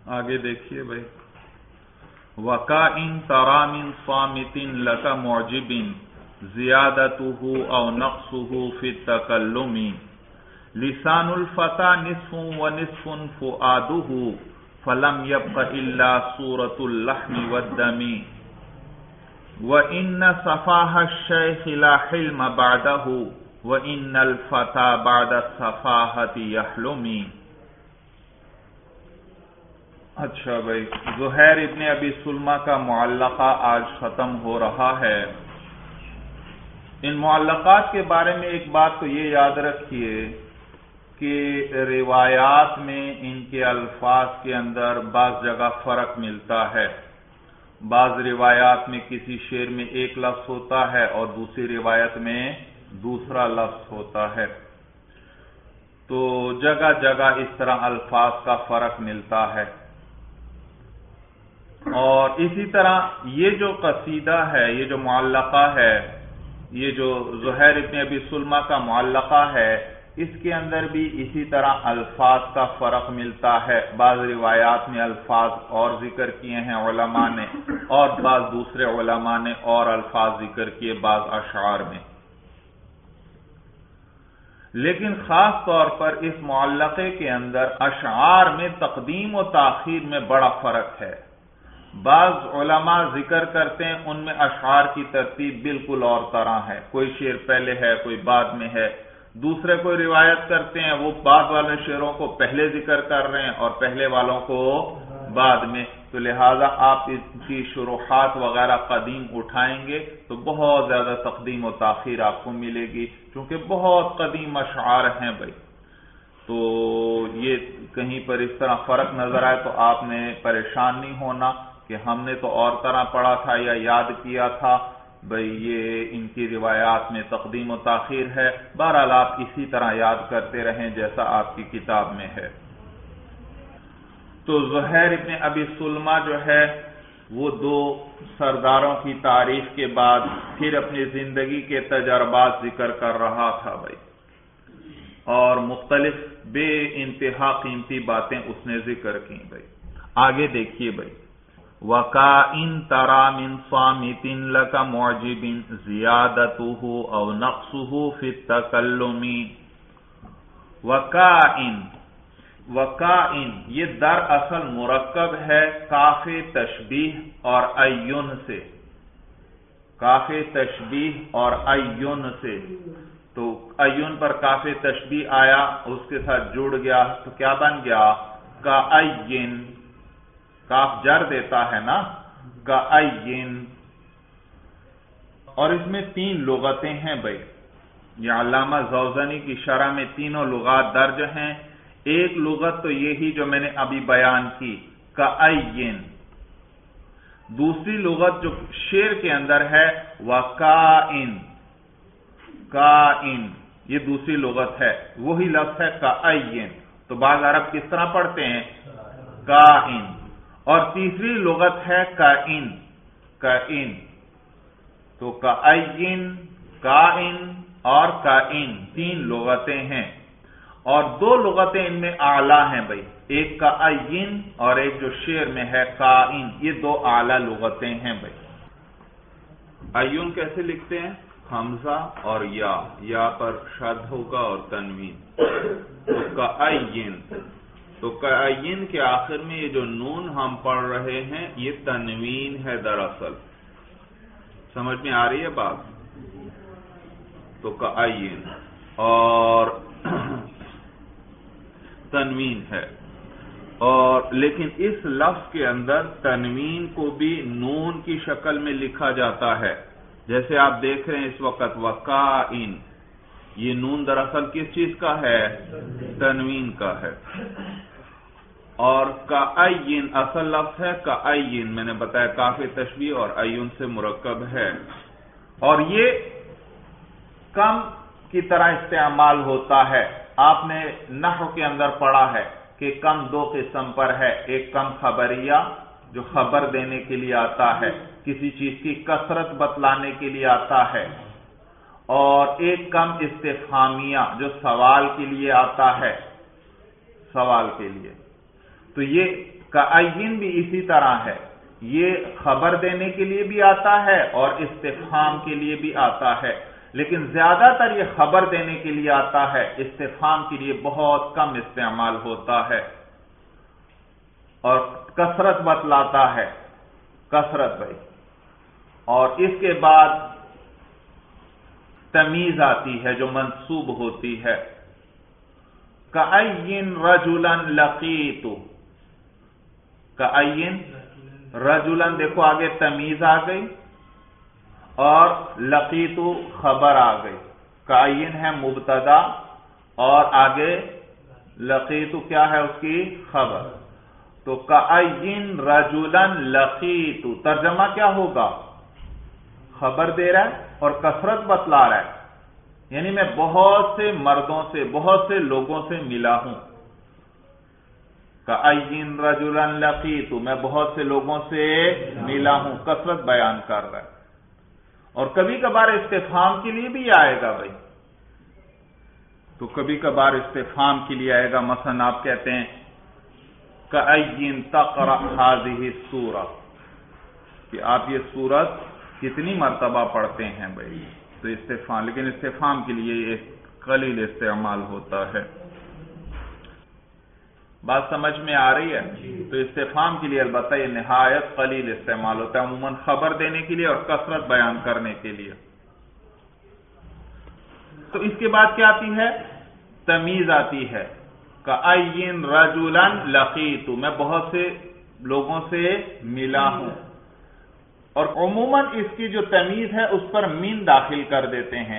آگے دیکھیے بھائی، وَكَائِن تَرَى مِن صَامِتٍ لَكَ مُعْجِبٍ زِيَادَتُهُ أَوْ نَقْصُهُ فِي التَّكَلُّمِ لِسَانُ الْفَتَى نِصْفٌ وَنِصْفٌ فُؤَادُهُ فَلَمْ يَبْقَ إِلَّا صُورَةُ اللَّحْمِ وَالدَّمِ وَإِنَّ صَفَاهَ الشَّيْخِ لَا حِلْمَ بَعْدَهُ وَإِنَّ الْفَتَى بَعْدَ الصَّفَاهَةِ يَحْلُمِ۔ اچھا بھائی، زہیر ابن ابی سلمہ کا معلقہ آج ختم ہو رہا ہے۔ ان معلقات کے بارے میں ایک بات تو یہ یاد رکھیے کہ روایات میں ان کے الفاظ کے اندر بعض جگہ فرق ملتا ہے۔ بعض روایات میں کسی شعر میں ایک لفظ ہوتا ہے اور دوسری روایت میں دوسرا لفظ ہوتا ہے، تو جگہ جگہ اس طرح الفاظ کا فرق ملتا ہے۔ اور اسی طرح یہ جو قصیدہ ہے، یہ جو معلقہ ہے، یہ جو زہیر ابن ابی سلمہ کا معلقہ ہے، اس کے اندر بھی اسی طرح الفاظ کا فرق ملتا ہے۔ بعض روایات میں الفاظ اور ذکر کیے ہیں علماء نے، اور بعض دوسرے علماء نے اور الفاظ ذکر کیے بعض اشعار میں۔ لیکن خاص طور پر اس معلقے کے اندر اشعار میں تقدیم و تاخیر میں بڑا فرق ہے۔ بعض علماء ذکر کرتے ہیں ان میں اشعار کی ترتیب بالکل اور طرح ہے، کوئی شعر پہلے ہے کوئی بعد میں ہے۔ دوسرے کوئی روایت کرتے ہیں وہ بعد والے شعروں کو پہلے ذکر کر رہے ہیں اور پہلے والوں کو بعد میں، تو لہذا آپ ان کی شروحات وغیرہ قدیم اٹھائیں گے تو بہت زیادہ تقدیم و تاخیر آپ کو ملے گی، کیونکہ بہت قدیم اشعار ہیں بھائی۔ تو یہ کہیں پر اس طرح فرق نظر آئے تو آپ نے پریشان نہیں ہونا کہ ہم نے تو اور طرح پڑھا تھا یا یاد کیا تھا، بھئی یہ ان کی روایات میں تقدیم و تاخیر ہے۔ بہرحال آپ اسی طرح یاد کرتے رہیں جیسا آپ کی کتاب میں ہے۔ تو زہیر ابن ابی سلمہ جو ہے وہ دو سرداروں کی تعریف کے بعد پھر اپنی زندگی کے تجربات ذکر کر رہا تھا بھائی، اور مختلف بے انتہا قیمتی باتیں اس نے ذکر کی بھائی۔ آگے دیکھیے بھائی، وَكَائِن تَرَى مِن صَامِتٍ لَكَ مُعْجِبٍ زِيَادَتُهُ أَوْ نَقْصُهُ فِي التَّكَلُّمِ۔ وَكَائِن یہ در اصل مرکب ہے کاف تشبیہ اور عین سے، کاف تشبیہ اور عین سے، تو عین پر کاف تشبیہ آیا، اس کے ساتھ جڑ گیا تو کیا بن گیا؟ کَعَیِّن، کاف جر دیتا ہے نا، کَعَیِّن۔ اور اس میں تین لغتیں ہیں بھائی، یہ علامہ زوزنی کی شرح میں تینوں لغات درج ہیں۔ ایک لغت تو یہی جو میں نے ابھی بیان کی، کَعَیِّن۔ دوسری لغت جو شعر کے اندر ہے وَکَائِن، کائن، یہ دوسری لغت ہے، وہی لفظ ہے کَعَیِّن۔ تو بعض عرب کس طرح پڑھتے ہیں؟ کائن۔ اور تیسری لغت ہے کائن، کائن۔ تو کائن، کائن اور کائن تین لغتیں ہیں، اور دو لغتیں ان میں اعلیٰ ہیں بھائی، ایک کائن اور ایک جو شعر میں ہے کائن، یہ دو اعلیٰ لغتیں ہیں بھائی۔ عین کیسے لکھتے ہیں؟ حمزہ اور یا پر شد ہوگا اور تنوین، تو کائن، تو کائن کے آخر میں یہ جو نون ہم پڑھ رہے ہیں یہ تنوین ہے دراصل، سمجھ میں آ رہی ہے بات؟ تو کائن اور تنوین ہے، اور لیکن اس لفظ کے اندر تنوین کو بھی نون کی شکل میں لکھا جاتا ہے، جیسے آپ دیکھ رہے ہیں اس وقت وَکَائِن، یہ نون دراصل کس چیز کا ہے؟ تنوین کا ہے۔ اور کَعَیِّن اصل لفظ ہے کَعَیِّن، میں نے بتایا کاف تشبیہ اور عین سے مرکب ہے، اور یہ کم کی طرح استعمال ہوتا ہے۔ آپ نے نحو کے اندر پڑھا ہے کہ کم دو قسم پر ہے، ایک کم خبریہ جو خبر دینے کے لیے آتا ہے، کسی چیز کی کثرت بتلانے کے لیے آتا ہے، اور ایک کم استفہامیہ جو سوال کے لیے آتا ہے، سوال کے لیے۔ تو یہ کأین بھی اسی طرح ہے، یہ خبر دینے کے لیے بھی آتا ہے اور استفہام کے لیے بھی آتا ہے، لیکن زیادہ تر یہ خبر دینے کے لیے آتا ہے، استفہام کے لیے بہت کم استعمال ہوتا ہے، اور کثرت بتلاتا ہے، کثرت بھائی۔ اور اس کے بعد تمیز آتی ہے جو منصوب ہوتی ہے، کأین رجلا لقیت، کأین رجلا، دیکھو آگے تمیز آ گئی اور لقیت خبر آ گئی، کأین ہے مبتدا اور آگے لقیت کیا ہے اس کی خبر، تو کأین رجلا لقیت، ترجمہ کیا ہوگا؟ خبر دے رہا ہے اور کثرت بتلا رہا ہے، یعنی میں بہت سے مردوں سے، بہت سے لوگوں سے ملا ہوں، کأین رجلا لقیت، میں بہت سے لوگوں سے ملا ہوں، کثرت بیان کر رہا ہے۔ اور کبھی کبھار استفہام کے لیے بھی آئے گا بھائی، تو کبھی کبھار استفہام کے لیے آئے گا، مثلا آپ کہتے ہیں کأین تقرأ هذه السورة، کہ آپ یہ سورت کتنی مرتبہ پڑھتے ہیں بھائی، تو استفہام، لیکن استفہام کے لیے یہ قلیل استعمال ہوتا ہے۔ بات سمجھ میں آ رہی ہے؟ تو استفہام کے لیے البتہ یہ نہایت قلیل استعمال ہوتا ہے، عموماً خبر دینے کے لیے اور کثرت بیان کرنے کے لیے۔ تو اس کے بعد کیا آتی ہے؟ تمیز آتی ہے، کأین رجلا لقیت، میں بہت سے لوگوں سے ملا ہوں، اور عموماً اس کی جو تمیز ہے اس پر من داخل کر دیتے ہیں،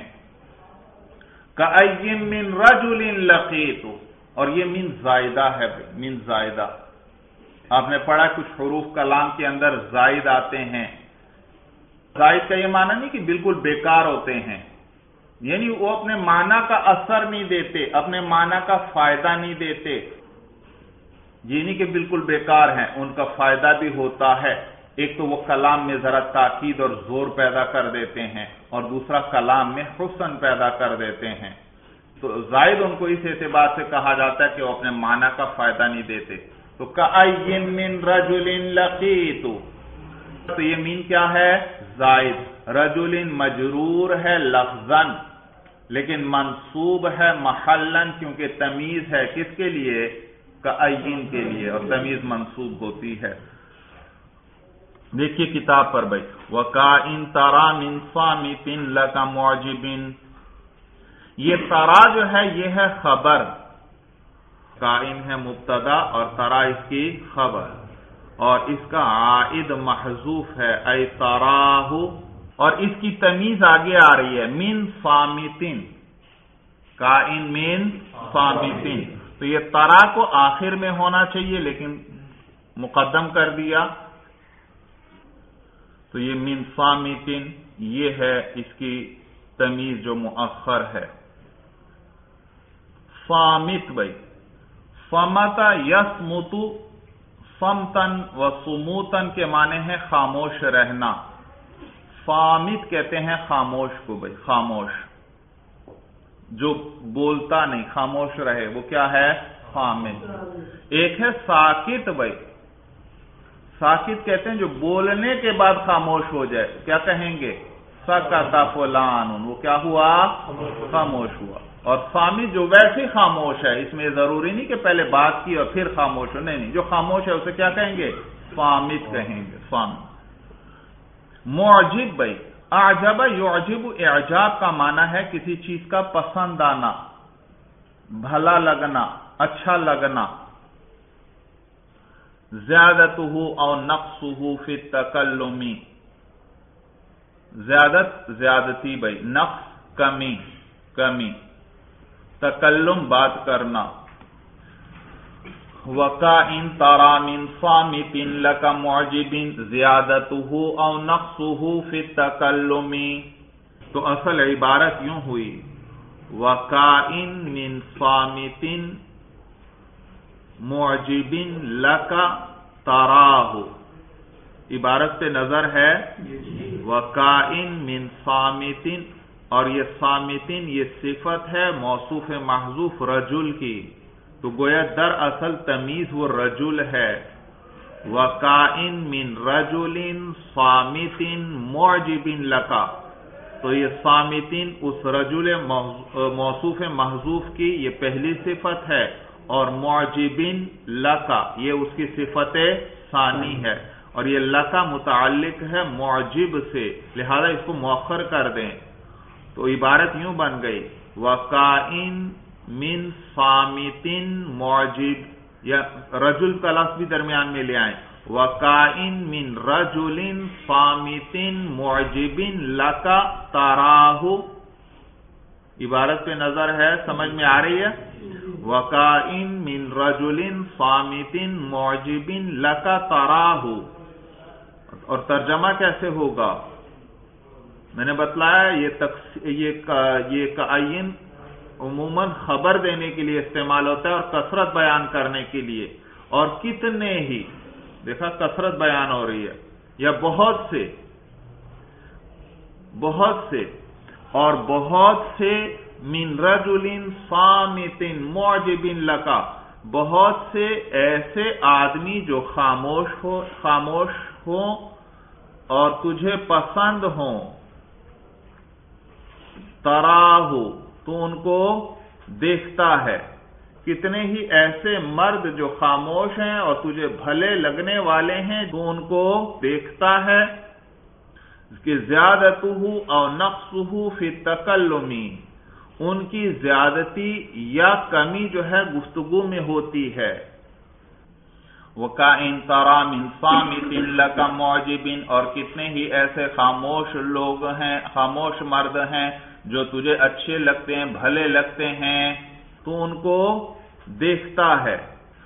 کأین من رجل لقیت، اور یہ من زائدہ ہے، من زائدہ، آپ نے پڑھا کچھ حروف کلام کے اندر زائد آتے ہیں، زائد کا یہ معنی نہیں کہ بالکل بیکار ہوتے ہیں، یعنی وہ اپنے معنی کا اثر نہیں دیتے، اپنے معنی کا فائدہ نہیں دیتے، یہ نہیں کہ بالکل بیکار ہیں، ان کا فائدہ بھی ہوتا ہے، ایک تو وہ کلام میں ذرا تاکید اور زور پیدا کر دیتے ہیں، اور دوسرا کلام میں حسن پیدا کر دیتے ہیں، تو زائد ان کو اس اعتبار سے کہا جاتا ہے کہ وہ اپنے معنی کا فائدہ نہیں دیتے۔ تو کأین من رجل لقیت، تو یہ مین کیا ہے؟ زائد، رجل مجرور ہے لفظاً لیکن منصوب ہے محلاً، کیونکہ تمیز ہے کس کے لیے؟ کأین کے لیے، اور تمیز منصوب ہوتی ہے۔ دیکھیے کتاب پر بھائی، وَكَائِن تَرَى مِن صَامِتٍ لَكَ مُعْجِبٍ، یہ ترا جو ہے یہ ہے خبر، کائن ہے مبتدا اور ترا اس کی خبر، اور اس کا عائد محذوف ہے، اے تراہ، اور اس کی تمیز آگے آ رہی ہے، من صامتن، کائن من صامتن، تو یہ ترا کو آخر میں ہونا چاہیے لیکن مقدم کر دیا، تو یہ من صامتن یہ ہے اس کی تمیز جو مؤخر ہے۔ صامت بھائی، صمت یصمت، صمتن و صموتن کے معنی ہے خاموش رہنا، صامت کہتے ہیں خاموش کو بھائی، خاموش جو بولتا نہیں، خاموش رہے، وہ کیا ہے؟ صامت۔ ایک ہے ساکت بھائی، ساکت کہتے ہیں جو بولنے کے بعد خاموش ہو جائے، کیا کہیں گے؟ سکت فلان، وہ کیا ہوا؟ خاموش ہوا۔ اور صامت جو ویسے خاموش ہے، اس میں ضروری نہیں کہ پہلے بات کی اور پھر خاموش ہو، نہیں، جو خاموش ہے اسے کیا کہیں گے؟ صامت کہیں گے، صامت۔ معجب بھائی، اعجب یعجب، اعجاب کا معنی ہے کسی چیز کا پسند آنا، بھلا لگنا، اچھا لگنا۔ زیادتہ او نقصہ فی التکلم، زیادتی بھائی، نقص کمی، کمی، تکلم بات کرنا۔ وَكَائِن تَرَى مِن صَامِتٍ لَكَ مُعْجِبٍ زِيَادَتُهُ أَوْ نَقْصُهُ فِي التَّكَلُّمِ، تو اصل عبارت یوں ہوئی، وَكَائِن مِن صَامِتٍ مُعْجِبٍ لَكَ تَرَاهُ، عبارت پہ نظر ہے، وَكَائِن مِن صَامِتٍ، اور یہ صامتین یہ صفت ہے موصوف محذوف رجل کی، تو گویا در اصل تمیز وہ رجل ہے، وَكَائِن مِّن رَجُلٍ صَامِتٍ مُعْجِبٍ لَكَ، تو یہ صامتین اس رجل موصوف محذوف کی یہ پہلی صفت ہے، اور معجبن لکا یہ اس کی صفت ثانی ہے، اور یہ لکا متعلق ہے معجب سے، لہذا اس کو مؤخر کر دیں تو عبارت یوں بن گئی وَقَائِن من صامتین معجب، یا رجل کا لفظ بھی درمیان میں لے آئیں، وَقَائِن مِّن رَجُلٍ صَامِتٍ مُعْجِبٍ لَكَ تَرَاهُ، عبارت پہ نظر ہے، سمجھ میں آ رہی ہے؟ وَقَائِن مِّن رَجُلٍ صَامِتٍ مُعْجِبٍ لَكَ تَرَاهُ، اور ترجمہ کیسے ہوگا؟ میں نے بتلایا یہ کائن عموماً خبر دینے کے لیے استعمال ہوتا ہے اور کثرت بیان کرنے کے لیے، اور کتنے ہی، دیکھا کثرت بیان ہو رہی ہے، یا بہت سے اور بہت سے من رجل صامت معجب لک، بہت سے ایسے آدمی جو خاموش ہوں اور تجھے پسند ہوں، تراہ تو ان کو دیکھتا ہے، کتنے ہی ایسے مرد جو خاموش ہیں اور تجھے بھلے لگنے والے ہیں تو ان کو دیکھتا ہے، کہ زیادتہ او نقصہ فی التکلم، ان کی زیادتی یا کمی جو ہے گفتگو میں ہوتی ہے۔ وَكَائِن تَرَى مِن صَامِتٍ لَكَ مُعْجِبٍ، اور کتنے ہی ایسے خاموش لوگ ہیں، خاموش مرد ہیں جو تجھے اچھے لگتے ہیں، بھلے لگتے ہیں، تو ان کو دیکھتا ہے۔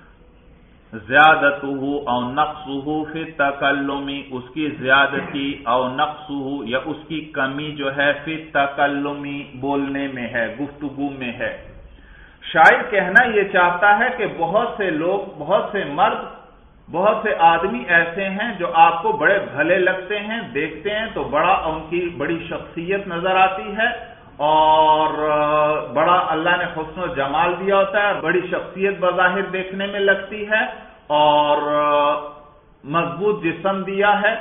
زیادتہ او نقصہ فی التکلم، اس کی زیادتی او نقصہ یا اس کی کمی جو ہے فی التکلم بولنے میں ہے، گفتگو میں ہے۔ شاعر کہنا یہ چاہتا ہے کہ بہت سے لوگ، بہت سے مرد، بہت سے آدمی ایسے ہیں جو آپ کو بڑے بھلے لگتے ہیں، دیکھتے ہیں تو ان کی بڑی شخصیت نظر آتی ہے، اور بڑا اللہ نے حسن و جمال دیا ہوتا ہے، بڑی شخصیت بظاہر دیکھنے میں لگتی ہے، اور مضبوط جسم دیا ہے،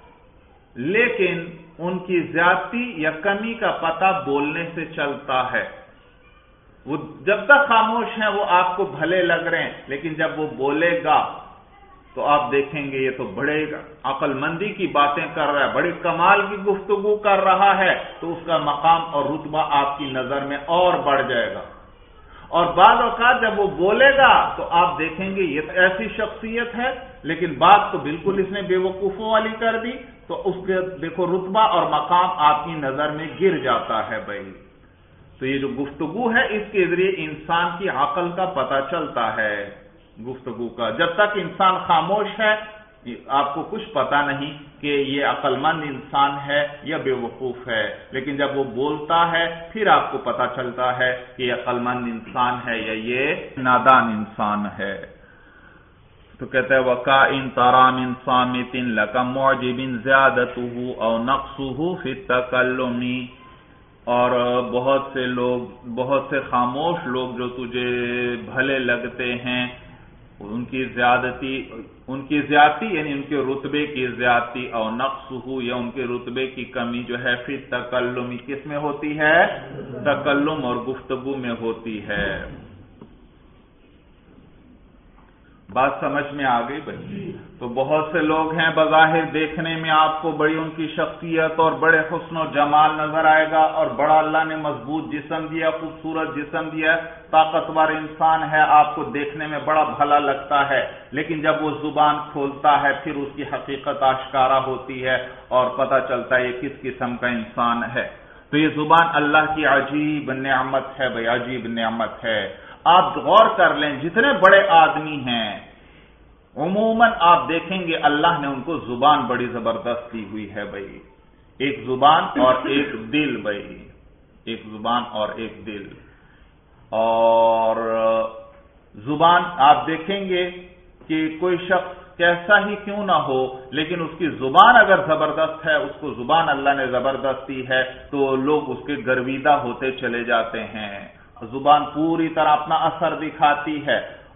لیکن ان کی زیادتی یا کمی کا پتہ بولنے سے چلتا ہے۔ وہ جب تک خاموش ہیں وہ آپ کو بھلے لگ رہے ہیں، لیکن جب وہ بولے گا تو آپ دیکھیں گے یہ تو بڑے عقل مندی کی باتیں کر رہا ہے، بڑی کمال کی گفتگو کر رہا ہے، تو اس کا مقام اور رتبہ آپ کی نظر میں اور بڑھ جائے گا۔ اور بعض اوقات جب وہ بولے گا تو آپ دیکھیں گے یہ ایسی شخصیت ہے، لیکن بات تو بالکل اس نے بے وقوفوں والی کر دی، تو اس کے دیکھو رتبہ اور مقام آپ کی نظر میں گر جاتا ہے بھائی۔ تو یہ جو گفتگو ہے اس کے ذریعے انسان کی عقل کا پتہ چلتا ہے، گفتگو کا۔ جب تک انسان خاموش ہے آپ کو کچھ پتہ نہیں کہ یہ عقل مند انسان ہے یا بے وقوف ہے، لیکن جب وہ بولتا ہے پھر آپ کو پتہ چلتا ہے کہ یہ عقل مند انسان ہے یا یہ نادان انسان ہے۔ تو کہتا ہے وَكَائِن تَرَى مِن صَامِتٍ لَكَ مُعْجِبٍ زِيَادَتُهُ أَوْ نَقْصُهُ فِي التَّكَلُّمِ، اور بہت سے لوگ، بہت سے خاموش لوگ جو تجھے بھلے لگتے ہیں، ان کی زیادتی یعنی ان کے رتبے کی زیادتی، او نقصہ یا ان کے رتبے کی کمی جو ہے فی التکلم، کس میں ہوتی ہے؟ تکلم اور گفتگو میں ہوتی ہے۔ بات سمجھ میں آ گئی بھائی؟ تو بہت سے لوگ ہیں بظاہر دیکھنے میں آپ کو بڑی ان کی شخصیت اور بڑے حسن و جمال نظر آئے گا، اور بڑا اللہ نے مضبوط جسم دیا، خوبصورت جسم دیا، طاقتور انسان ہے، آپ کو دیکھنے میں بڑا بھلا لگتا ہے، لیکن جب وہ زبان کھولتا ہے پھر اس کی حقیقت آشکارا ہوتی ہے اور پتہ چلتا ہے یہ کس قسم کا انسان ہے۔ تو یہ زبان اللہ کی عجیب نعمت ہے بھائی، عجیب نعمت ہے۔ آپ غور کر لیں جتنے بڑے آدمی ہیں عموماً آپ دیکھیں گے اللہ نے ان کو زبان بڑی زبردست دی ہوئی ہے بھائی، ایک زبان اور ایک دل بھائی، ایک زبان اور ایک دل۔ اور زبان آپ دیکھیں گے کہ کوئی شخص کیسا ہی کیوں نہ ہو، لیکن اس کی زبان اگر زبردست ہے، اس کو زبان اللہ نے زبردست دی ہے تو لوگ اس کے گرویدہ ہوتے چلے جاتے ہیں۔ زبان پوری طرح اپنا اثر دکھاتی ہے،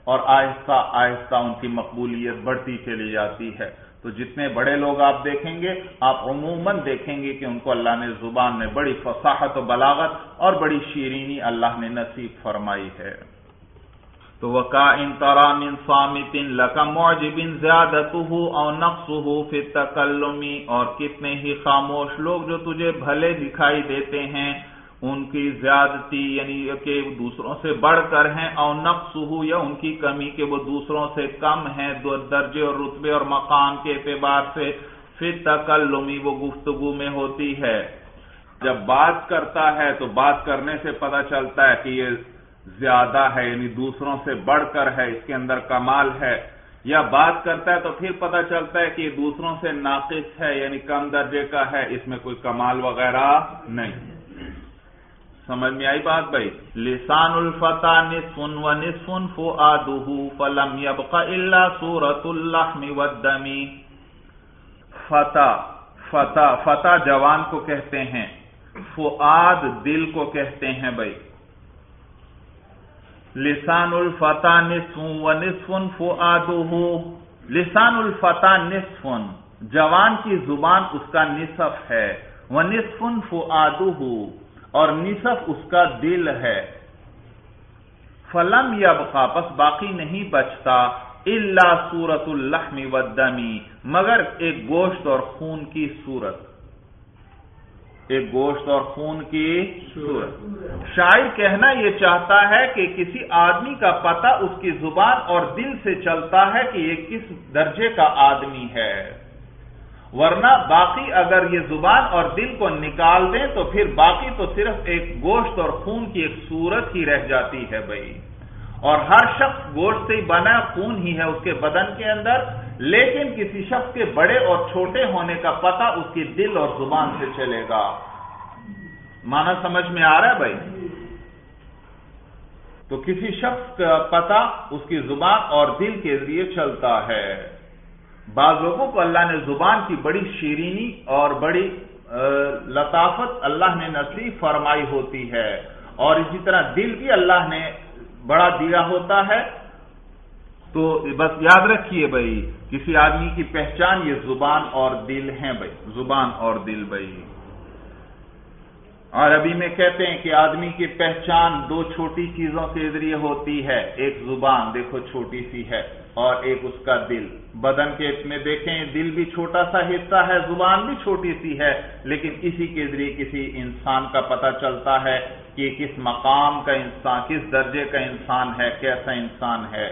اور آہستہ آہستہ ان کی مقبولیت بڑھتی چلی جاتی ہے۔ تو جتنے بڑے لوگ آپ دیکھیں گے، آپ عموماً دیکھیں گے کہ ان کو اللہ نے زبان میں بڑی فصاحت و بلاغت اور بڑی شیرینی اللہ نے نصیب فرمائی ہے۔ تو وَكَائِن تَرَى مِن صَامِتٍ لَكَ مُعْجِبٍ زِيَادَتُهُ أَوْ نَقْصُهُ فِي التَّكَلُّمِ، اور کتنے ہی خاموش لوگ جو تجھے بھلے دکھائی دیتے ہیں، ان کی زیادتی یعنی کہ دوسروں سے بڑھ کر ہیں، او نقصہ یا ان کی کمی کہ وہ دوسروں سے کم ہیں درجے اور رتبے اور مقام کے اعتبار سے، فی التکلم وہ گفتگو میں ہوتی ہے۔ جب بات کرتا ہے تو بات کرنے سے پتہ چلتا ہے کہ یہ زیادہ ہے یعنی دوسروں سے بڑھ کر ہے، اس کے اندر کمال ہے، یا بات کرتا ہے تو پھر پتہ چلتا ہے کہ یہ دوسروں سے ناقص ہے یعنی کم درجے کا ہے، اس میں کوئی کمال وغیرہ نہیں۔ سمجھ میں آئی بات بھائی؟ لسان الفتى نصف ونصف فؤاده فلم يبق الا صورة اللحم والدم۔ فتى جوان کو کہتے ہیں، فؤاد دل کو کہتے ہیں بھائی۔ لسان الفتى نصف ونصف فؤاده، لسان الفتى نصف، جوان کی زبان اس کا نصف ہے، ونصف فؤاده، اور نصف اس کا دل ہے۔ فلم یبقا، پس باقی نہیں بچتا، الا صورت اللحم والدم، مگر ایک گوشت اور خون کی صورت، ایک گوشت اور خون کی صورت۔ شاعر کہنا یہ چاہتا ہے کہ کسی آدمی کا پتہ اس کی زبان اور دل سے چلتا ہے کہ یہ کس درجے کا آدمی ہے، ورنہ باقی اگر یہ زبان اور دل کو نکال دیں تو پھر باقی تو صرف ایک گوشت اور خون کی ایک صورت ہی رہ جاتی ہے بھائی۔ اور ہر شخص گوشت سے ہی بنا، خون ہی ہے اس کے بدن کے اندر، لیکن کسی شخص کے بڑے اور چھوٹے ہونے کا پتہ اس کی دل اور زبان سے چلے گا۔ معنی سمجھ میں آ رہا ہے بھائی؟ تو کسی شخص کا پتہ اس کی زبان اور دل کے ذریعے چلتا ہے۔ بعض لوگوں کو اللہ نے زبان کی بڑی شیرینی اور بڑی لطافت اللہ نے نصیب فرمائی ہوتی ہے، اور اسی طرح دل بھی اللہ نے بڑا دیا ہوتا ہے۔ تو بس یاد رکھیے بھائی، کسی آدمی کی پہچان یہ زبان اور دل ہیں بھائی، زبان اور دل بھائی۔ عربی میں کہتے ہیں کہ آدمی کی پہچان دو چھوٹی چیزوں کے ذریعے ہوتی ہے، ایک زبان دیکھو چھوٹی سی ہے، اور ایک اس کا دل۔ بدن کے میں دیکھیں دل بھی چھوٹا سا حصہ ہے، زبان بھی چھوٹی سی ہے، لیکن اسی کے ذریعے کسی انسان کا پتہ چلتا ہے کہ کس مقام کا انسان، کس درجے کا انسان ہے، کیسا انسان ہے۔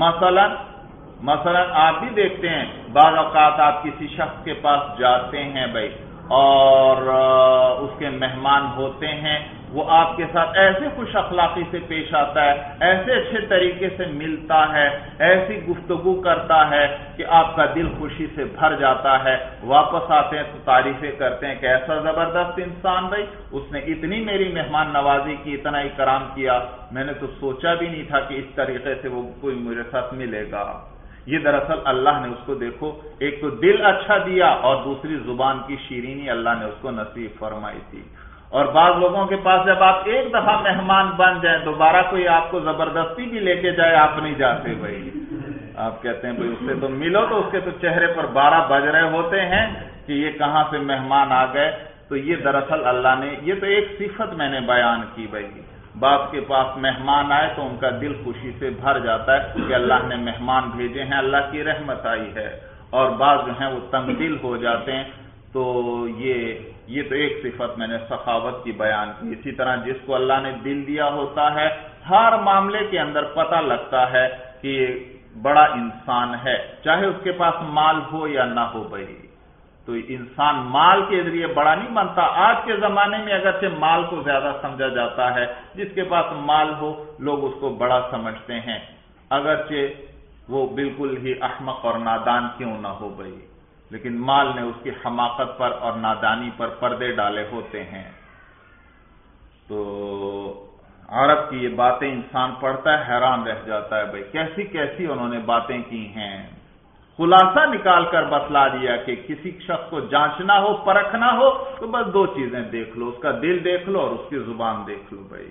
مثلا آپ بھی دیکھتے ہیں بعض اوقات آپ کسی شخص کے پاس جاتے ہیں بھائی، اور اس کے مہمان ہوتے ہیں، وہ آپ کے ساتھ ایسے خوش اخلاقی سے پیش آتا ہے، ایسے اچھے طریقے سے ملتا ہے، ایسی گفتگو کرتا ہے کہ آپ کا دل خوشی سے بھر جاتا ہے۔ واپس آتے ہیں تو تعریفیں کرتے ہیں کہ ایسا زبردست انسان بھائی، اس نے اتنی میری مہمان نوازی کی، اتنا اکرام کیا، میں نے تو سوچا بھی نہیں تھا کہ اس طریقے سے وہ کوئی میرے ساتھ ملے گا۔ یہ دراصل اللہ نے اس کو دیکھو ایک تو دل اچھا دیا، اور دوسری زبان کی شیرینی اللہ نے اس کو نصیب فرمائی تھی۔ اور بعض لوگوں کے پاس جب آپ ایک دفعہ مہمان بن جائیں، دوبارہ کوئی آپ کو زبردستی بھی لے کے جائے، آپ نہیں جاتے بھائی۔ آپ کہتے ہیں بھائی اس سے تو ملو، تو اس کے تو چہرے پر 12 بج رہے ہوتے ہیں کہ یہ کہاں سے مہمان آ گئے۔ تو یہ دراصل اللہ نے، یہ تو ایک صفت میں نے بیان کی بھائی، باپ کے پاس مہمان آئے تو ان کا دل خوشی سے بھر جاتا ہے کہ اللہ نے مہمان بھیجے ہیں، اللہ کی رحمت آئی ہے۔ اور بعض جو ہیں وہ تنگ دل ہو جاتے ہیں۔ تو یہ تو ایک صفت میں نے سخاوت کی بیان کی۔ اسی طرح جس کو اللہ نے دل دیا ہوتا ہے، ہر معاملے کے اندر پتہ لگتا ہے کہ یہ بڑا انسان ہے، چاہے اس کے پاس مال ہو یا نہ ہو بھائی۔ تو انسان مال کے ذریعے بڑا نہیں بنتا۔ آج کے زمانے میں اگرچہ مال کو زیادہ سمجھا جاتا ہے، جس کے پاس مال ہو لوگ اس کو بڑا سمجھتے ہیں، اگرچہ وہ بالکل ہی احمق اور نادان کیوں نہ ہو بھائی، لیکن مال نے اس کی حماقت پر اور نادانی پر پردے ڈالے ہوتے ہیں۔ تو عرب کی یہ باتیں انسان پڑھتا ہے حیران رہ جاتا ہے بھائی، کیسی کیسی انہوں نے باتیں کی ہیں۔ خلاصہ نکال کر بتلا دیا کہ کسی شخص کو جانچنا ہو، پرکھنا ہو، تو بس 2 چیزیں دیکھ لو، اس کا دل دیکھ لو اور اس کی زبان دیکھ لو بھائی۔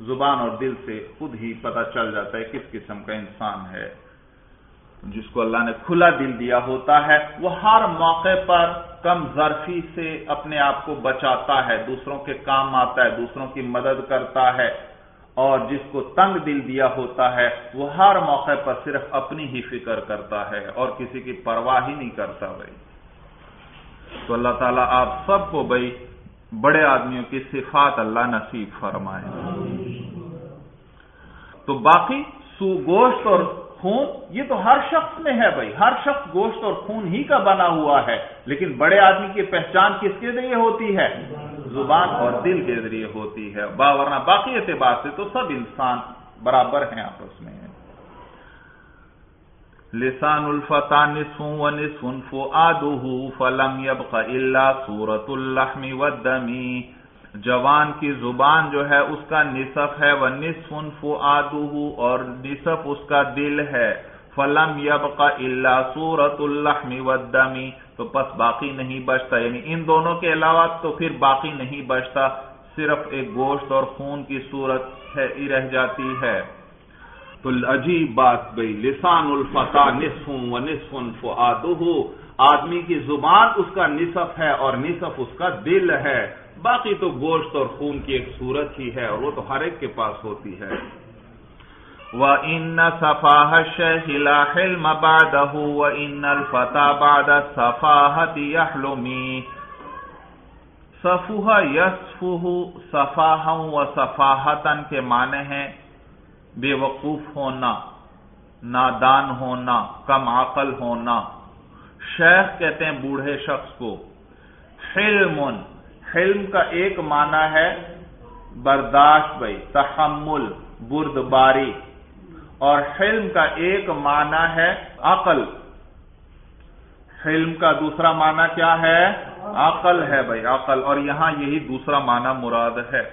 زبان اور دل سے خود ہی پتہ چل جاتا ہے کس قسم کا انسان ہے. جس کو اللہ نے کھلا دل دیا ہوتا ہے وہ ہر موقع پر کم ظرفی سے اپنے آپ کو بچاتا ہے، دوسروں کے کام آتا ہے، دوسروں کی مدد کرتا ہے. اور جس کو تنگ دل دیا ہوتا ہے وہ ہر موقع پر صرف اپنی ہی فکر کرتا ہے اور کسی کی پرواہ ہی نہیں کرتا. بھائی تو اللہ تعالیٰ آپ سب کو بھائی بڑے آدمیوں کی صفات اللہ نصیب فرمائے. تو باقی گوشت اور خون یہ تو ہر شخص میں ہے بھائی، ہر شخص گوشت اور خون ہی کا بنا ہوا ہے، لیکن بڑے آدمی کی پہچان کس کے ذریعے ہوتی ہے؟ زبان اور دل کے ذریعے ہوتی ہے. ورنہ باقی اعتبار سے تو سب انسان برابر ہیں آپس میں. لسان الفتى نصف ونصف فؤاده فلم يبق الا صورة اللحم والدم. جوان کی زبان جو ہے اس کا نصف ہے، ونصف فؤاده اور نصف اس کا دل ہے. فلم يبق الا صورة اللحم والدم تو پس باقی نہیں بچتا، یعنی ان دونوں کے علاوہ تو پھر باقی نہیں بچتا، صرف ایک گوشت اور خون کی صورت ہے ہی رہ جاتی ہے. تو عجیب بات بھئی، لسان الفتى نصف ونصف فؤاده، آدمی کی زبان اس کا نصف ہے اور نصف اس کا دل ہے، باقی تو گوشت اور خون کی ایک صورت ہی ہے اور وہ تو ہر ایک کے پاس ہوتی ہے. وَإِنَّ صَفَاهَ الشَّيْخِ لَا حِلْمَ بَعْدَهُ وَإِنَّ الْفَتَى بَعْدَ الصَّفَاهَةِ يَحْلُمِ. صفوہ یصفہ صفاہا و صفاہتن کے معنی ہیں بے وقوف ہونا، نادان ہونا، کم عقل ہونا. شیخ کہتے ہیں بوڑھے شخص کو. حلم، حلم کا ایک معنی ہے برداشت بھائی، تحمل، بردباری. اور حلم کا ایک معنی ہے عقل. حلم کا دوسرا معنی کیا ہے؟ عقل ہے بھائی، عقل. اور یہاں یہی دوسرا معنی مراد ہے.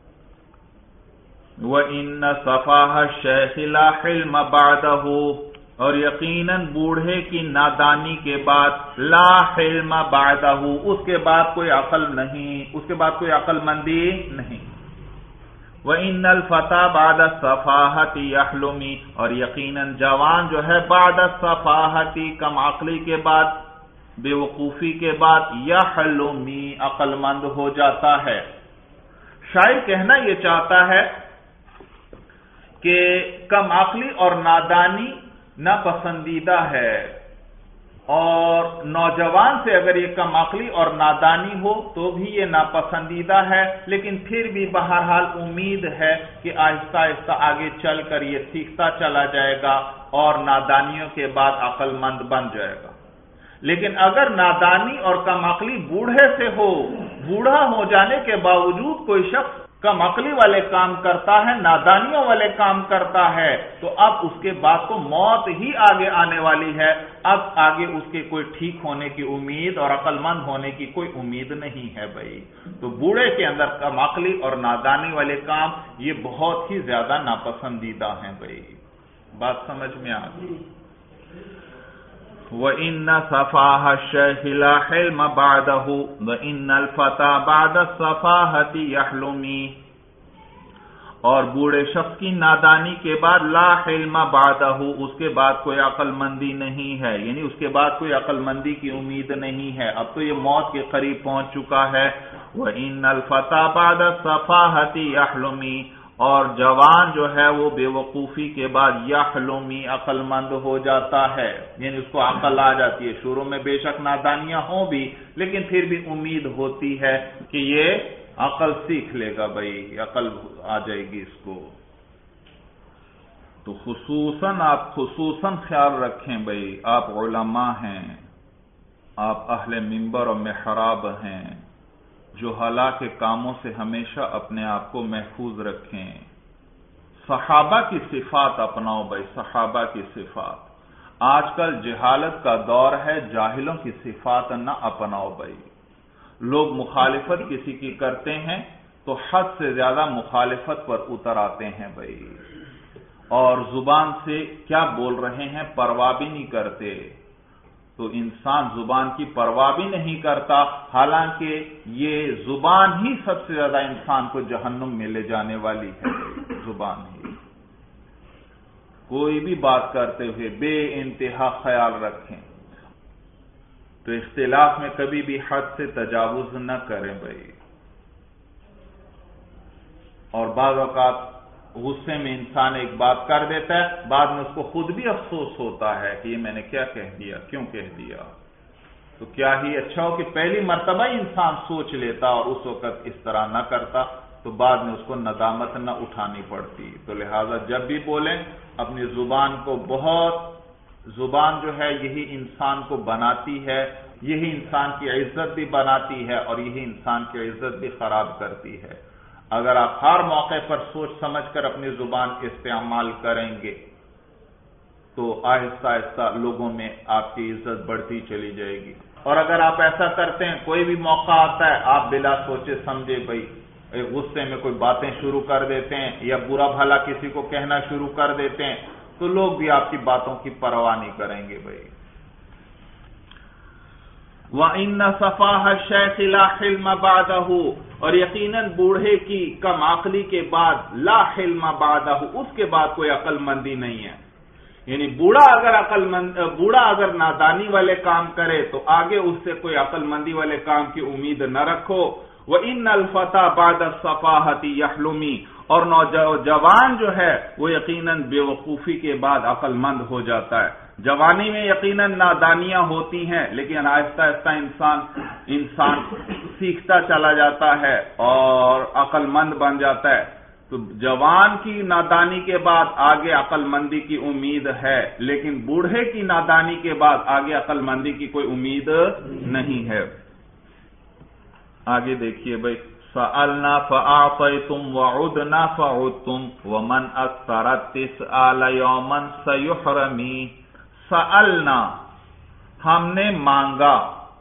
وَإِنَّ صَفَاهَ الشَّيْخِ لَا حِلْمَ بَعْدَهُ، اور یقیناً بوڑھے کی نادانی کے بعد لا حلم بعدہ، اس کے بعد کوئی عقل نہیں، اس کے بعد کوئی عقل مندی نہیں. وَإِنَّ الْفَتَى بَعْدَ الصَّفَاهَةِ يَحْلُمِ، اور یقیناً جوان جو ہے بعد الصَّفَاهَةِ کم عقلی کے بعد، بے وقوفی کے بعد، یحلمی عقل مند ہو جاتا ہے. شاعر کہنا یہ چاہتا ہے کہ کم عقلی اور نادانی ناپسندیدہ ہے، اور نوجوان سے اگر یہ کم عقلی اور نادانی ہو تو بھی یہ ناپسندیدہ ہے، لیکن پھر بھی بہرحال امید ہے کہ آہستہ آہستہ آگے چل کر یہ سیکھتا چلا جائے گا اور نادانیوں کے بعد عقل مند بن جائے گا. لیکن اگر نادانی اور کم عقلی بوڑھے سے ہو، بوڑھا ہو جانے کے باوجود کوئی شخص کم عقلی والے کام کرتا ہے، نادانیوں والے کام کرتا ہے، تو اب اس کے بعد تو موت ہی آگے آنے والی ہے. اب آگے اس کے کوئی ٹھیک ہونے کی امید اور عقل مند ہونے کی کوئی امید نہیں ہے بھائی. تو بوڑھے کے اندر کم عقلی اور نادانی والے کام یہ بہت ہی زیادہ ناپسندیدہ ہیں بھائی. بات سمجھ میں آ گئی؟ وَإِنَّ صَفَاهَ الشَّيْخِ لَا حِلْمَ بَعْدَهُ وَإِنَّ الْفَتَى بَعْدَ الصَّفَاهَةِ يَحْلُمِ، اور بوڑھے شخص کی نادانی کے بعد لا حلم بعدہ، اس کے بعد کوئی عقل مندی نہیں ہے، یعنی اس کے بعد کوئی عقل مندی کی امید نہیں ہے، اب تو یہ موت کے قریب پہنچ چکا ہے. وَإِنَّ الْفَتَى بَعْدَ الصَّفَاهَةِ يَحْلُمِ، اور جوان جو ہے وہ بے وقوفی کے بعد یحلمی عقل مند ہو جاتا ہے، یعنی اس کو عقل آ جاتی ہے. شروع میں بے شک نادانیاں ہوں بھی، لیکن پھر بھی امید ہوتی ہے کہ یہ عقل سیکھ لے گا بھائی، عقل آ جائے گی اس کو. تو خصوصاً خیال رکھیں بھائی، آپ علماء ہیں، آپ اہل منبر و محراب ہیں، جو حالہ کے کاموں سے ہمیشہ اپنے آپ کو محفوظ رکھیں. صحابہ کی صفات اپناؤ بھائی، صحابہ کی صفات. آج کل جہالت کا دور ہے، جاہلوں کی صفات نہ اپناؤ بھائی. لوگ مخالفت کسی کی کرتے ہیں تو حد سے زیادہ مخالفت پر اتر آتے ہیں بھائی، اور زبان سے کیا بول رہے ہیں پرواہ بھی نہیں کرتے. تو انسان زبان کی پرواہ بھی نہیں کرتا، حالانکہ یہ زبان ہی سب سے زیادہ انسان کو جہنم میں لے جانے والی ہے، زبان ہی۔ کوئی بھی بات کرتے ہوئے بے انتہا خیال رکھیں، تو اختلاف میں کبھی بھی حد سے تجاوز نہ کریں بھائی۔ اور بعض اوقات غصے میں انسان ایک بات کر دیتا ہے، بعد میں اس کو خود بھی افسوس ہوتا ہے کہ یہ میں نے کیا کہہ دیا، کیوں کہہ دیا۔ تو کیا ہی اچھا ہو کہ پہلی مرتبہ ہی انسان سوچ لیتا اور اس وقت اس طرح نہ کرتا، تو بعد میں اس کو ندامت نہ اٹھانی پڑتی۔ تو لہذا جب بھی بولیں اپنی زبان کو زبان جو ہے یہی انسان کو بناتی ہے، یہی انسان کی عزت بھی بناتی ہے اور یہی انسان کی عزت بھی خراب کرتی ہے۔ اگر آپ ہر موقع پر سوچ سمجھ کر اپنی زبان استعمال کریں گے تو آہستہ آہستہ لوگوں میں آپ کی عزت بڑھتی چلی جائے گی۔ اور اگر آپ ایسا کرتے ہیں، کوئی بھی موقع آتا ہے آپ بلا سوچے سمجھے بھائی غصے میں کوئی باتیں شروع کر دیتے ہیں یا برا بھلا کسی کو کہنا شروع کر دیتے ہیں، تو لوگ بھی آپ کی باتوں کی پرواہ نہیں کریں گے بھائی۔ وَإِنَّ صَفَاحَ الشَّيْخِ لَا حِلْمَ بَعْدَهُ، اور یقیناً بوڑھے کی کم عقلی کے بعد لا حلم بعدہ، اس کے بعد کوئی عقل مندی نہیں ہے۔ یعنی بوڑھا اگر نادانی والے کام کرے تو آگے اس سے کوئی عقل مندی والے کام کی امید نہ رکھو۔ وَإِنَّ الْفَتَى بَعْدَ الصَّفَاحَةِ يَحْلُمِ، اور نوجوان جو ہے وہ یقیناً بے وقوفی کے بعد عقل مند ہو جاتا ہے۔ جوانی میں یقیناً نادانیاں ہوتی ہیں، لیکن آہستہ آہستہ انسان سیکھتا چلا جاتا ہے اور عقل مند بن جاتا ہے۔ تو جوان کی نادانی کے بعد آگے عقل مندی کی امید ہے، لیکن بوڑھے کی نادانی کے بعد آگے عقل مندی کی کوئی امید نہیں ہے۔ آگے دیکھیے بھائی، سألنا فأعطيتم وعدنا فعدتم ومن أكثر التسأل يوما سيحرمي۔ سألنا، ہم نے مانگا،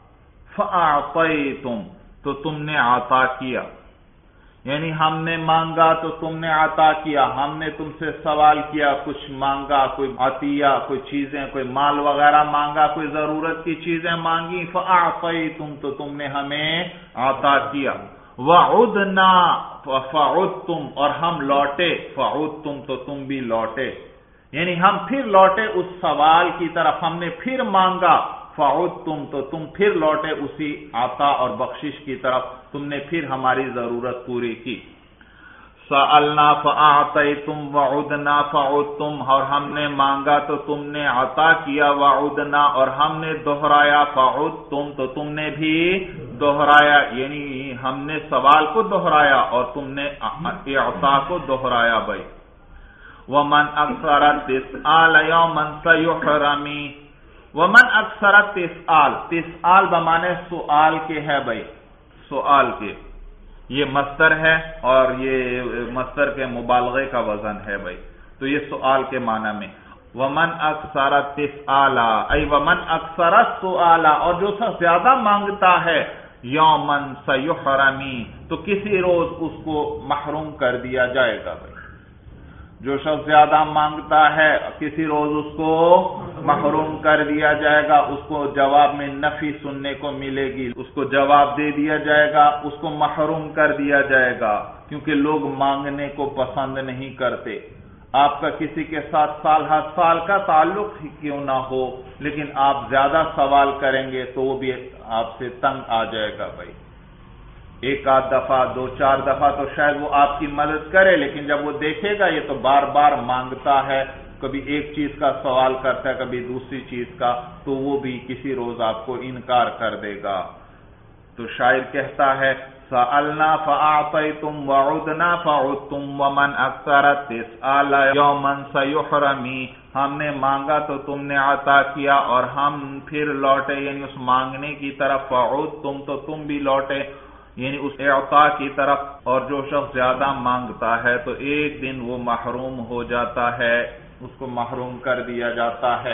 فأعطيتم، تو تم نے عطا کیا، یعنی ہم نے مانگا تو تم نے عطا کیا۔ ہم نے تم سے سوال کیا، کچھ مانگا، کوئی عطیہ، کوئی چیزیں، کوئی مال وغیرہ مانگا، کوئی ضرورت کی چیزیں مانگی، فأعطيتم، تو تم نے ہمیں عطا کیا۔ وعدنا فعدتم، اور ہم لوٹے، فعدتم، تو تم بھی لوٹے، یعنی ہم پھر لوٹے اس سوال کی طرف، ہم نے پھر مانگا، فعدتم، تو تم پھر لوٹے اسی عطا اور بخشش کی طرف، تم نے پھر ہماری ضرورت پوری کی۔ سألنا فأعطيتم وعدنا فعدتم، اور ہم نے مانگا تو تم نے عطا کیا، وعدنا، اور ہم نے دہرایا، فعدتم، تو تم نے بھی دہرایا، یعنی ہم نے سوال کو دہرایا اور تم نے عطا کو دہرایا بھائی۔ ومن اکثر التسآل یوما سیحرمی، ومن اکثر التسآل، تسآل بمانے سؤال کے ہے بھائی، سؤال کے، یہ مصدر ہے اور یہ مصدر کے مبالغے کا وزن ہے بھائی، تو یہ سؤال کے معنی میں۔ ومن اکثر التسآل، ای ومن اکثر السؤال، اور جو سب زیادہ مانگتا ہے، یومن سیحرمی، تو کسی روز اس کو محروم کر دیا جائے گا بھائی۔ جو شخص زیادہ مانگتا ہے کسی روز اس کو محروم کر دیا جائے گا، اس کو جواب میں نفی سننے کو ملے گی، اس کو جواب دے دیا جائے گا، اس کو محروم کر دیا جائے گا، کیونکہ لوگ مانگنے کو پسند نہیں کرتے۔ آپ کا کسی کے ساتھ سال ہر سال کا تعلق ہی کیوں نہ ہو، لیکن آپ زیادہ سوال کریں گے تو وہ بھی آپ سے تنگ آ جائے گا بھائی۔ ایک آدھ دفعہ، دو چار دفعہ تو شاید وہ آپ کی مدد کرے، لیکن جب وہ دیکھے گا یہ تو بار بار مانگتا ہے، کبھی ایک چیز کا سوال کرتا ہے، کبھی دوسری چیز کا، تو وہ بھی کسی روز آپ کو انکار کر دے گا۔ تو شاعر کہتا ہے، سألنا فأعطيتم وعدنا فعدتم ومن اکثر التسآل یوما سیحرمی، ہم نے مانگا تو تم نے عطا کیا اور ہم پھر لوٹے، یعنی اس مانگنے کی طرف، فعدتم، تو تم بھی لوٹے، یعنی اس اعطا کی طرف۔ اور جو شخص زیادہ مانگتا ہے تو ایک دن وہ محروم ہو جاتا ہے، اس کو محروم کر دیا جاتا ہے۔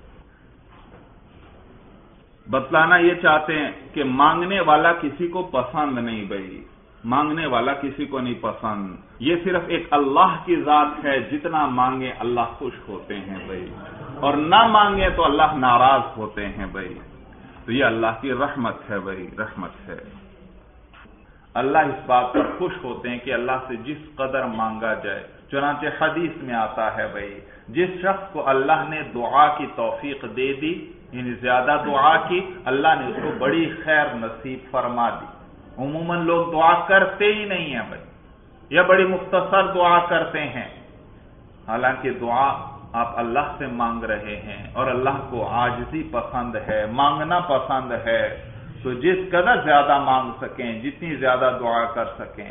بتلانا یہ چاہتے ہیں کہ مانگنے والا کسی کو پسند نہیں بھائی، مانگنے والا کسی کو نہیں پسند، یہ صرف ایک اللہ کی ذات ہے، جتنا مانگے اللہ خوش ہوتے ہیں بھائی۔ اور نہ مانگیں تو اللہ ناراض ہوتے ہیں بھائی. تو یہ اللہ کی رحمت ہے بھائی، رحمت ہے. اللہ اس بات پر خوش ہوتے ہیں کہ اللہ سے جس قدر مانگا جائے. چنانچہ حدیث میں آتا ہے بھائی، جس شخص کو اللہ نے دعا کی توفیق دے دی، یعنی زیادہ دعا کی، اللہ نے اس کو بڑی خیر نصیب فرما دی. عموماً لوگ دعا کرتے ہی نہیں ہیں بھائی، یا بڑی مختصر دعا کرتے ہیں. حالانکہ دعا آپ اللہ سے مانگ رہے ہیں اور اللہ کو عاجزی پسند ہے، مانگنا پسند ہے. تو جس قدر زیادہ مانگ سکیں، جتنی زیادہ دعا کر سکیں.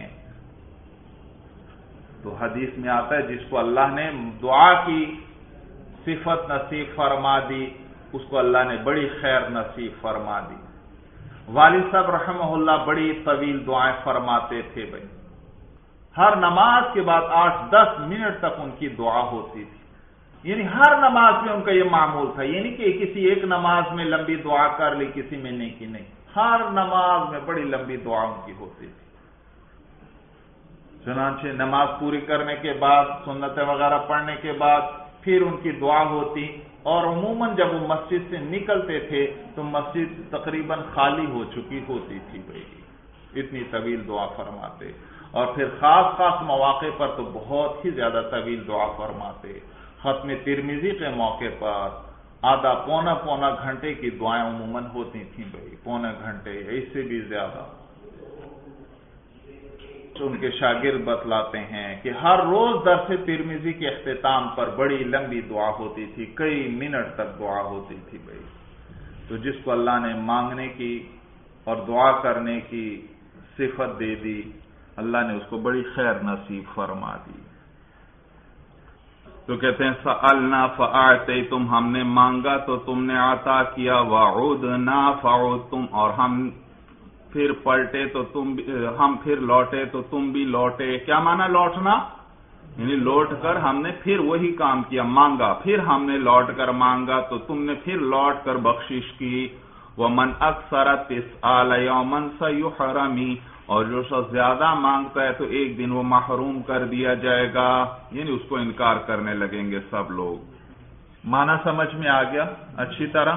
تو حدیث میں آتا ہے جس کو اللہ نے دعا کی صفت نصیب فرما دی، اس کو اللہ نے بڑی خیر نصیب فرما دی. والد صاحب رحمہ اللہ بڑی طویل دعائیں فرماتے تھے بھائی. ہر نماز کے بعد 8-10 منٹ تک ان کی دعا ہوتی تھی. یعنی ہر نماز میں ان کا یہ معمول تھا، یعنی کہ کسی ایک نماز میں لمبی دعا کر لی، کسی میں نہیں کی نہیں. ہر نماز میں بڑی لمبی دعا ان کی ہوتی تھی. چنانچہ نماز پوری کرنے کے بعد، سنتیں وغیرہ پڑھنے کے بعد پھر ان کی دعا ہوتی. اور عموماً جب وہ مسجد سے نکلتے تھے تو مسجد تقریباً خالی ہو چکی ہوتی تھی بھائی، اتنی طویل دعا فرماتے. اور پھر خاص مواقع پر تو بہت ہی زیادہ طویل دعا فرماتے. ختم ترمذی کے موقع پر آدھا پونا گھنٹے کی دعائیں عموماً ہوتی تھیں بھائی، پونے گھنٹے، اس سے بھی زیادہ. ان کے شاگرد بتلاتے ہیں کہ ہر روز درس ترمذی کے اختتام پر بڑی لمبی دعا ہوتی تھی، کئی منٹ تک دعا ہوتی تھی بھائی. تو جس کو اللہ نے مانگنے کی اور دعا کرنے کی صفت دے دی، اللہ نے اس کو بڑی خیر نصیب فرما دی. تو کہتے ہیں سألنا فأعطیتم، ہم نے مانگا تو تم نے عطا کیا. وعودنا فعودتم، اور ہم پھر پلٹے تو ہم پھر لوٹے تو تم بھی لوٹے. کیا معنی لوٹنا؟ یعنی لوٹ کر ہم نے پھر وہی کام کیا، مانگا، پھر ہم نے لوٹ کر مانگا تو تم نے پھر لوٹ کر بخشش کی. ومن اکثر تسأل یوما سیحرمی، اور جو شخص زیادہ مانگتا ہے تو ایک دن وہ محروم کر دیا جائے گا، یعنی اس کو انکار کرنے لگیں گے سب لوگ. معنی سمجھ میں آ گیا اچھی طرح؟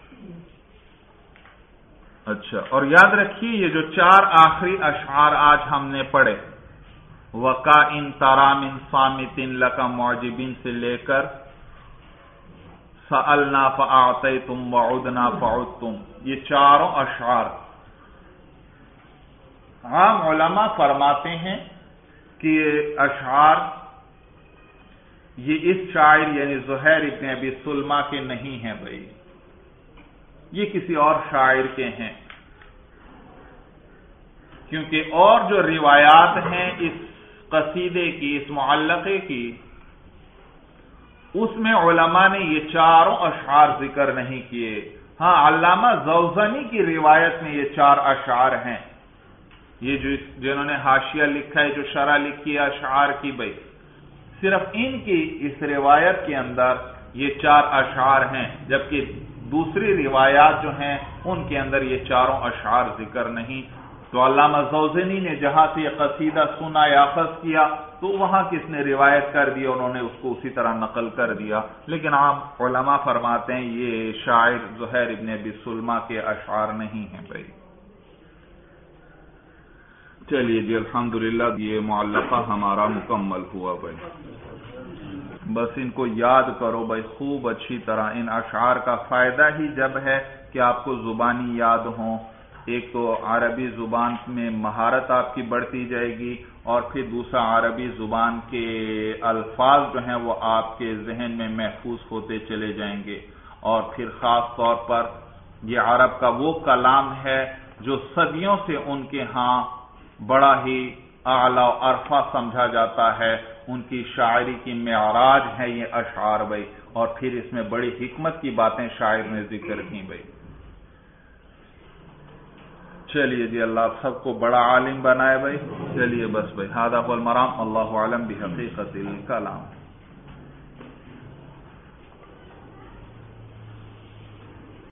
اچھا، اور یاد رکھیے یہ جو 4 آخری اشعار آج ہم نے پڑھے، وَقَائِن تَرَى مِن صَامِتٍ لَكَ مُعْجِبٍ سے لے کر سَأَلْنَا فَأَعْطَيْتُمْ وَعُدْنَا فَعُدْتُمْ، یہ چاروں اشعار عام علماء فرماتے ہیں کہ یہ اشعار یہ اس شاعر یعنی زہیر ابن ابی سلمہ کے نہیں ہیں بھائی، یہ کسی اور شاعر کے ہیں. کیونکہ اور جو روایات ہیں اس قصیدے کی، اس معلقے کی، اس میں علماء نے یہ چاروں اشعار ذکر نہیں کیے. ہاں، علامہ زوزنی کی روایت میں یہ 4 اشعار ہیں. یہ جنہوں نے حاشیہ لکھا ہے، جو شرح لکھی ہے اشعار کی بھائی، صرف ان کی اس روایت کے اندر یہ 4 اشعار ہیں، جبکہ دوسری روایات جو ہیں ان کے اندر یہ چاروں اشعار ذکر نہیں. تو علامہ زوزنی نے جہاں سے یہ قصیدہ سنا یا اخذ کیا تو وہاں کس نے روایت کر دی، انہوں نے اس کو اسی طرح نقل کر دیا. لیکن عام علماء فرماتے ہیں یہ شاعر زہیر ابن ابی سلمہ کے اشعار نہیں ہیں بھائی. چلیے جی، الحمدللہ یہ معلقہ ہمارا مکمل ہوا بھائی. بس ان کو یاد کرو بھائی خوب اچھی طرح. ان اشعار کا فائدہ ہی جب ہے کہ آپ کو زبانی یاد ہوں. ایک تو عربی زبان میں مہارت آپ کی بڑھتی جائے گی، اور پھر دوسرا عربی زبان کے الفاظ جو ہیں وہ آپ کے ذہن میں محفوظ ہوتے چلے جائیں گے. اور پھر خاص طور پر یہ عرب کا وہ کلام ہے جو صدیوں سے ان کے ہاں بڑا ہی اعلیٰ و ارفع سمجھا جاتا ہے. ان کی شاعری کی معراج ہے یہ اشعار بھائی. اور پھر اس میں بڑی حکمت کی باتیں شاعر نے ذکر کی بھائی. چلیے جی، اللہ آپ سب کو بڑا عالم بنائے بھائی. چلیے بس بھائی، ھذا هو المرام، اللہ اعلم بحقیقت الکلام.